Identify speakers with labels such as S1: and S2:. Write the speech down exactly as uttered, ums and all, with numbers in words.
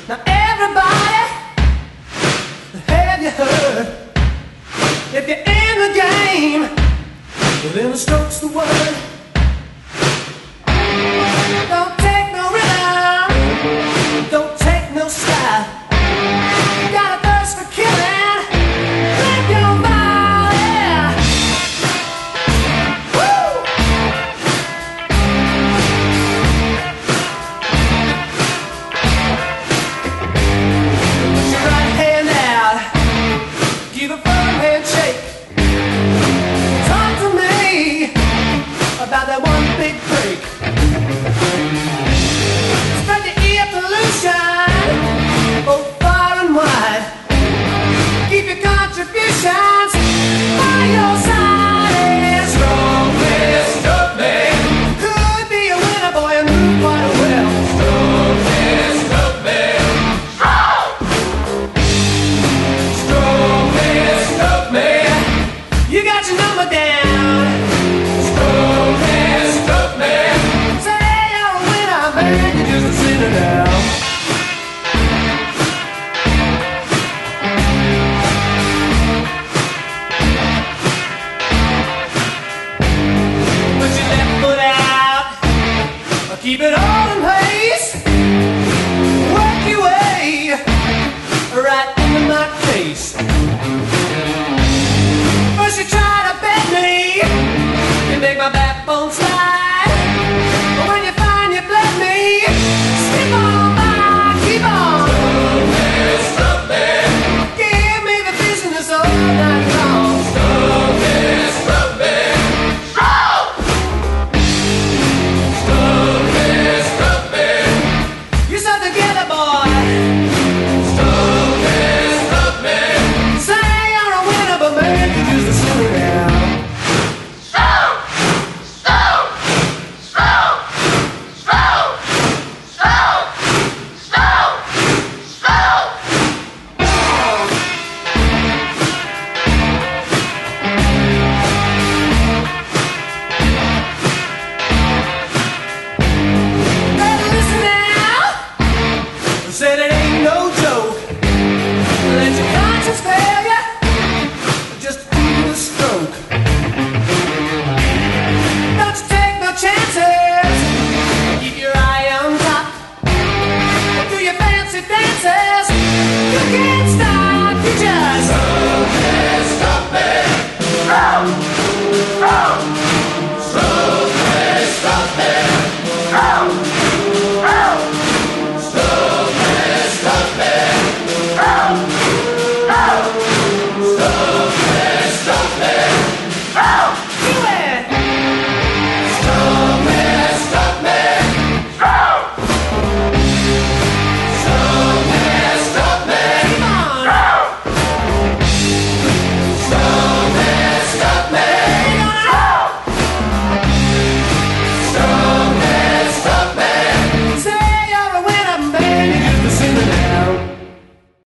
S1: Now everybody, have you heard? If you're in the game, well then the stroke's the word. Don't take no rhythm, don't take no style. You got a thirst for killing, live your body. Woo! Put your right hand out, give a firm handshake. Talk to me about that one big break. Spread the ear pollution both far and wide. Keep your contributions by your side. And strong man, strong man, could be a winner, boy, and move quite well. Strong man, strong man, strong man, strong man. You got your number down. Strong man, strong man. Say you're a winner, man, you're just a sinner now. Put your left foot out, keep it on.